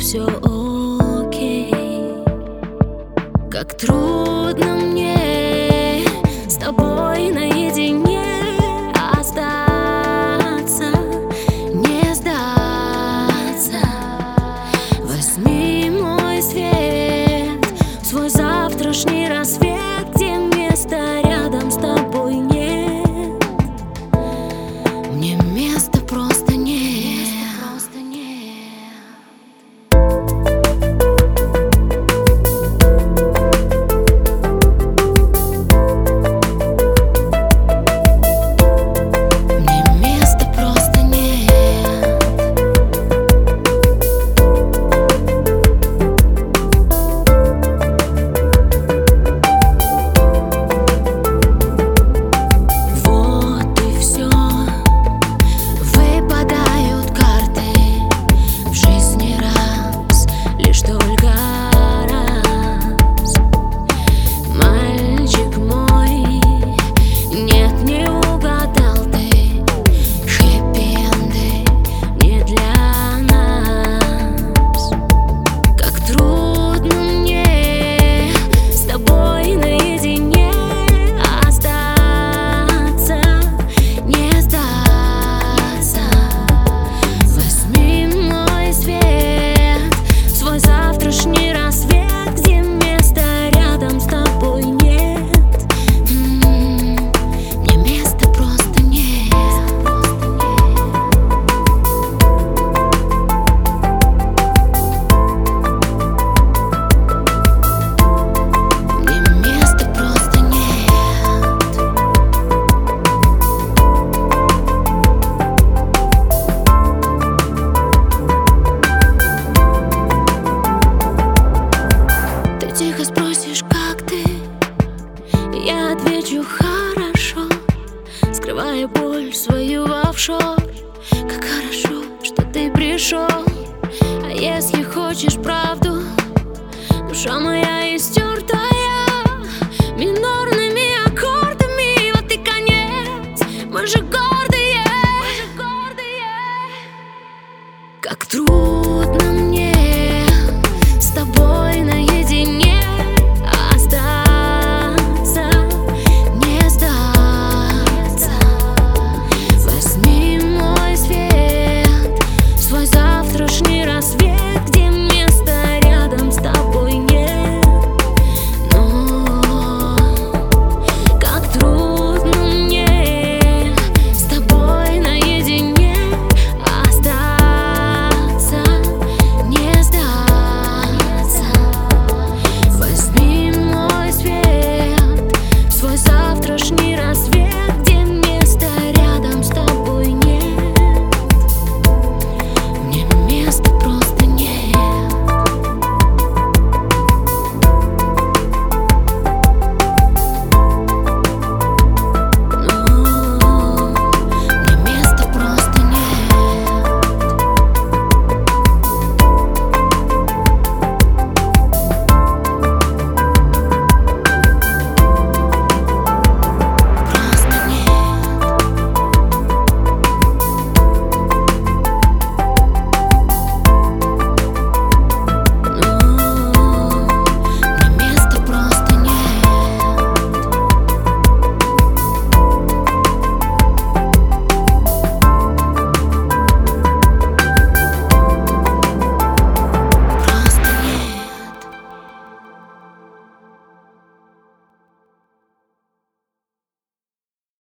все окей. Как трудно мне с тобой наедине остаться, не сдаться. Возьми мой свет в свой завтрашний рассвет, где места рядом с тобой нет. Мне места просто нет. Тихо спросишь, как ты? Я отвечу хорошо, скрывая боль свою в офшор. Как хорошо, что ты пришел. А если хочешь правду, душа моя истертая минорными аккордами. Вот и конец, мы же гордые. Как трудно